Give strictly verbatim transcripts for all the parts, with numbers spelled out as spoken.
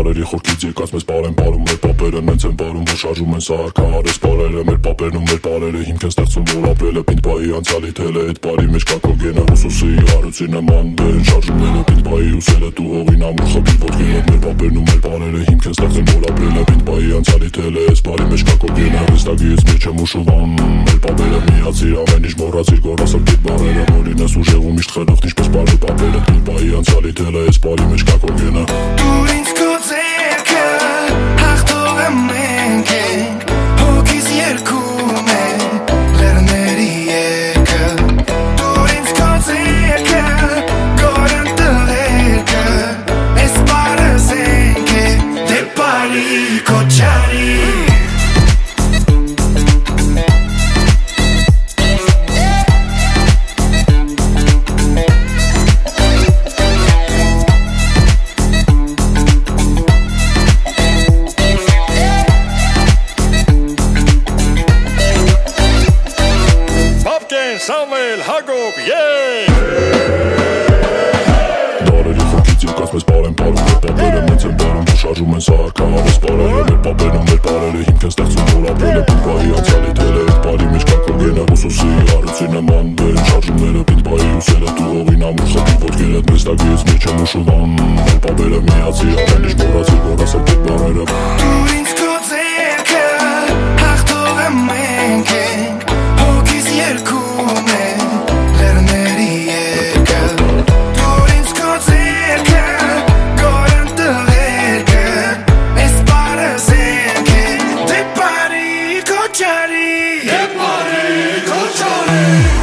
Դարերի խորքից եկած մեզ պարեն պարում մեր պապերը նենց են պարում, որ շարժում են սարքարես պարերը մեր պապերն ու մեր պարերը հիմք են ստեղծում, որ ապրելը պինտբայի անցյալի թելը այդ պարի մեջ կա քո գենը ուսուսի հարուցի նման բերեն շարժումները պինտբայի ուսելը դու հողին ամուր խփի ոտքերը մեր պապերն ու մեր պարերը հիմք են ստեղծում, որ ապրելը պինտբայի անցյալի թելը այս պարի մեջ կա քո գենը վստակից մեջ եմ ուշուվան մեր պապերը միացիր ամեն ինչ մոռացիր գորասով գիտ բարերը մորինես ուժեղում միշտ խելոքն ինչպես պարի պապերը պինտբայի անցյալի թելը այս պարի մեջ կա քո գենը Դու ինձ քո ձեռքը հաղթողը մենք ենք հոգիս երգում է լեռների երգը Դու ինձ քո ձեռքը գորան տղերքը Այս պարը զենք է դե պարի քոչարի Samuel, Hagop, yeah! Դարերի խորքից եկած մեզ պարեն պարում մեր պապերը նենց են պարում, որ շարժում են սարքարես պարերը մեր պապերն ու մեր պարերը հիմք են ստեղծում, որ ապրելը պինտբայի անցյալի թելը այդ պարի մեջ կա քո գենը ուսուսի հարուցի նման բերեն շարժումները պինտբայի ուսելը դու հողին ամուր խփի ոտքերը վստակից մեջ եմ ուշուվան մեր պապերը միացիր ամեն ինչ մոռացիր գորասով գիտ բարերը Դու ինձ քո ձեռքը հաղթողը մենք ենք հոգիս երգում է լեռների երգը Դու ինձ քո ձեռքը գորան տղերքը Այս պարը զենք է դե պարի քոչարի Դե պարի քոչարի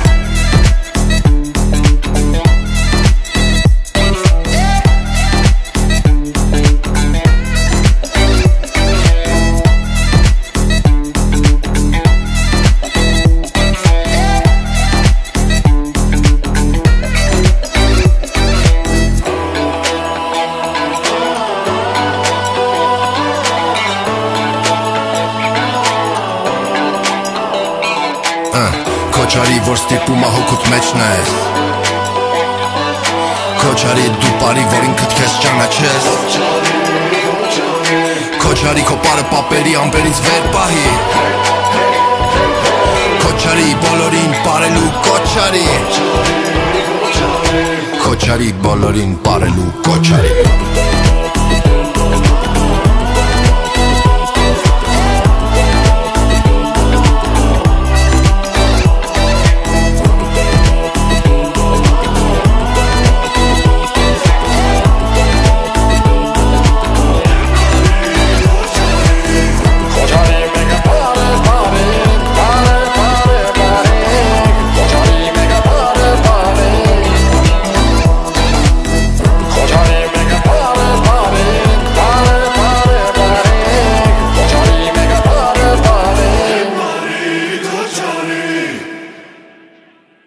Քոչարի, որ ստիպումը հոգուտ մեջն ես Քոչարի, դու պարի, որ ինքդ քեզ ճանաչես Քոչարի, քո պարը պապերի ամպերից վեր պահի Քոչարի, բոլորին պարելու կոչարի Քոչարի, բոլորին պարելու կոչարի